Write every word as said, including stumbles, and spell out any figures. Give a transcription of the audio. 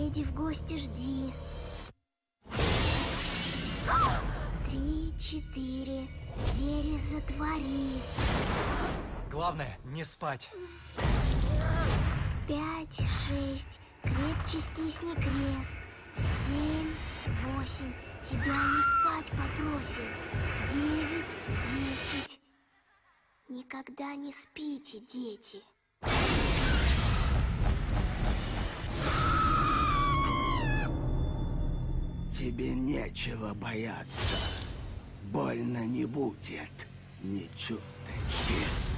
соседей в гости жди. Три, четыре, двери затвори. Главное, не спать. Пять, шесть, крепче стисни крест. Семь, восемь, тебя не спать попросим. Девять, десять. Никогда не спите, дети. Тебе нечего бояться. Больно не будет ни чуточки.